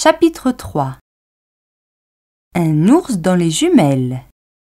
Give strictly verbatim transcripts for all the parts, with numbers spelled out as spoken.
Chapitre trois. Un ours dans les jumelles.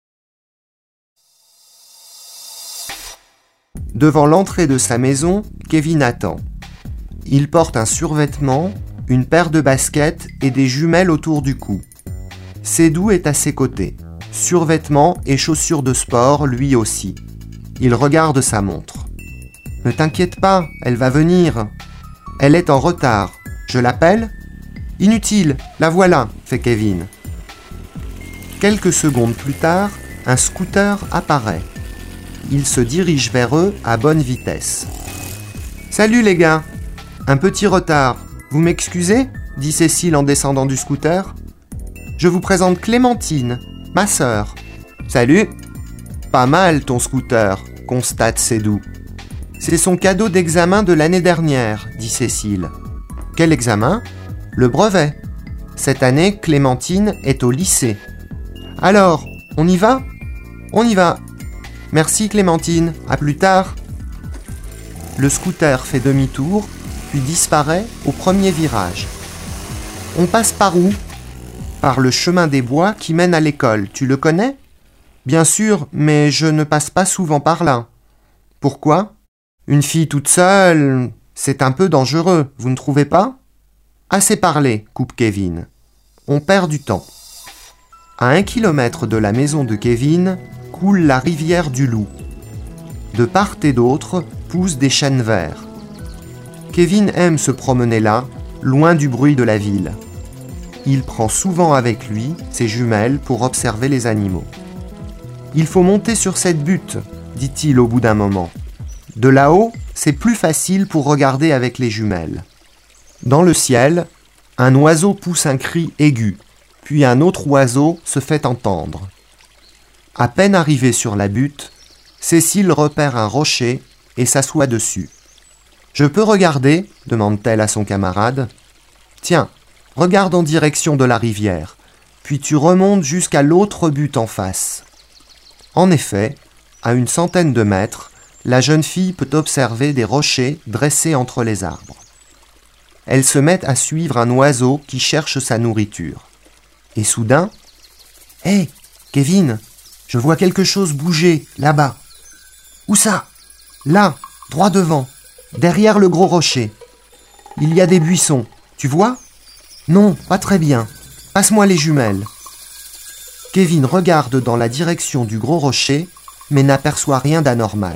Devant l'entrée de sa maison, Kevin attend. Il porte un survêtement, une paire de baskets et des jumelles autour du cou. Cédou est à ses côtés. Survêtement et chaussures de sport, lui aussi. Il regarde sa montre. « Ne t'inquiète pas, elle va venir. Elle est en retard. Je l'appelle ?»« Inutile, la voilà, » fait Kevin. Quelques secondes plus tard, un scooter apparaît. Il se dirige vers eux à bonne vitesse. « Salut les gars, un petit retard. Vous m'excusez ?» dit Cécile en descendant du scooter. « Je vous présente Clémentine, ma sœur. »« Salut. »« Pas mal ton scooter, » constate Cédou. « C'est son cadeau d'examen de l'année dernière, » dit Cécile. « Quel examen ? » ? « Le brevet. Cette année, Clémentine est au lycée. »« Alors, on y va ? » ? ?»« On y va. Merci Clémentine, à plus tard. » Le scooter fait demi-tour, puis disparaît au premier virage. « On passe par où ? » ? « Par le chemin des bois qui mène à l'école, tu le connais ? » ? « Bien sûr, mais je ne passe pas souvent par là. »« Pourquoi ? Une fille toute seule, c'est un peu dangereux, vous ne trouvez pas ? » ? « Assez parlé, » coupe Kevin. « On perd du temps. » À un kilomètre de la maison de Kevin coule la rivière du Loup. De part et d'autre poussent des chênes verts. Kevin aime se promener là, loin du bruit de la ville. Il prend souvent avec lui ses jumelles pour observer les animaux. « Il faut monter sur cette butte, » dit-il au bout d'un moment. « De là-haut, c'est plus facile pour regarder avec les jumelles. » Dans le ciel, un oiseau pousse un cri aigu, puis un autre oiseau se fait entendre. À peine arrivé sur la butte, Cécile repère un rocher et s'assoit dessus. « Je peux regarder ? » demande-t-elle à son camarade. « Tiens, regarde en direction de la rivière, puis tu remontes jusqu'à l'autre butte en face. » En effet, à une centaine de mètres, la jeune fille peut observer des rochers dressés entre les arbres. Elle se met à suivre un oiseau qui cherche sa nourriture. Et soudain, « Hé, hey, Kevin, je vois quelque chose bouger, là-bas. »« Où ça ? » ?»« Là, droit devant, derrière le gros rocher. Il y a des buissons, tu vois ? » ?»« Non, pas très bien. Passe-moi les jumelles. » Kevin regarde dans la direction du gros rocher, mais n'aperçoit rien d'anormal.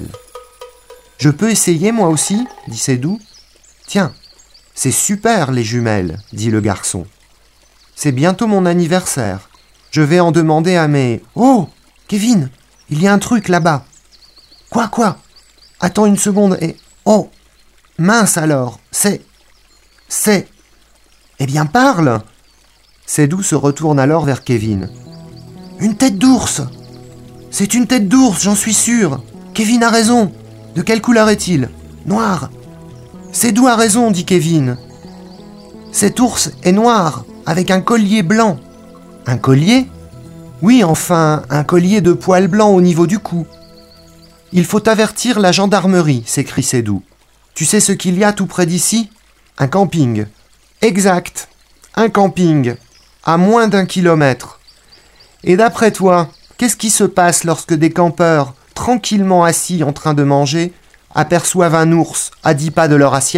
« Je peux essayer moi aussi ? » dit Cédou. « Tiens, c'est super les jumelles, » dit le garçon. « C'est bientôt mon anniversaire. Je vais en demander à mes... »« Oh, Kevin, il y a un truc là-bas. »« Quoi, quoi ? Attends une seconde et... Oh, mince alors, c'est... C'est... Eh bien parle !» Cédou se retourne alors vers Kevin. « Une tête d'ours ! C'est une tête d'ours, j'en suis sûr. Kevin a raison. De quelle couleur est-il ? Noir. Cédou a raison, dit Kevin. Cet ours est noir, avec un collier blanc. Un collier ? Oui, enfin, un collier de poils blancs au niveau du cou. Il faut avertir la gendarmerie, s'écrie Cédou. Tu sais ce qu'il y a tout près d'ici ? Un camping. Exact, un camping, à moins d'un kilomètre. Et d'après toi, qu'est-ce qui se passe lorsque des campeurs, tranquillement assis en train de manger, aperçoivent un ours à dix pas de leur assiette ?